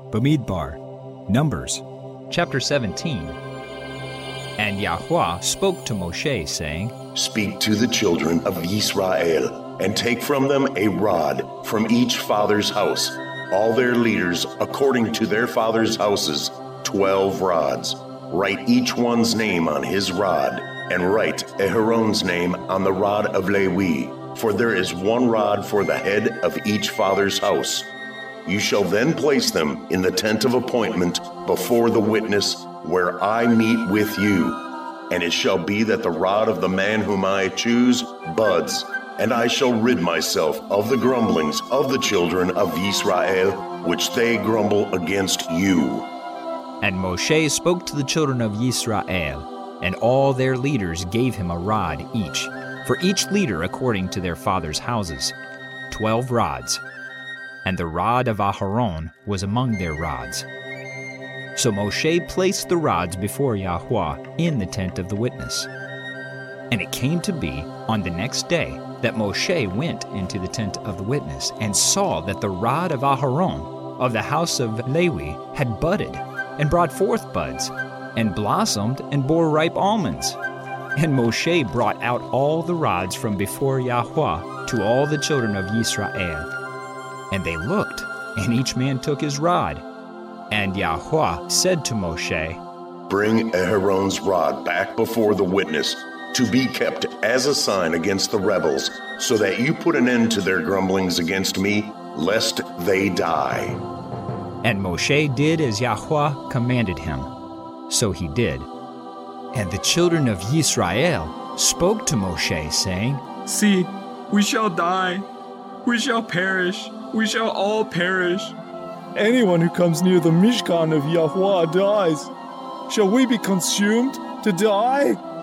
Bamidbar, Numbers, chapter 17. And Yahweh spoke to Moshe, saying, Speak to the children of Israel, and take from them a rod from each father's house, all their leaders according to their father's houses, 12 rods. Write each one's name on his rod, and write Aharon's name on the rod of Lewi, for there is one rod for the head of each father's house. You shall then place them in the tent of appointment before the witness, where I meet with you. And it shall be that the rod of the man whom I choose buds, and I shall rid myself of the grumblings of the children of Israel, which they grumble against you. And Moshe spoke to the children of Israel, and all their leaders gave him a rod each, for each leader according to their father's houses, 12 rods. And the rod of Aharon was among their rods. So Moshe placed the rods before Yahweh in the tent of the witness. And it came to be on the next day that Moshe went into the tent of the witness and saw that the rod of Aharon of the house of Lewi had budded and brought forth buds and blossomed and bore ripe almonds. And Moshe brought out all the rods from before Yahweh to all the children of Israel. And they looked, and each man took his rod. And Yahweh said to Moshe, Bring Aharon's rod back before the witness, to be kept as a sign against the rebels, so that you put an end to their grumblings against me, lest they die. And Moshe did as Yahweh commanded him. So he did. And the children of Israel spoke to Moshe, saying, See, we shall die, we shall perish, we shall all perish. Anyone who comes near the Mishkan of Yahweh dies. Shall we be consumed to die?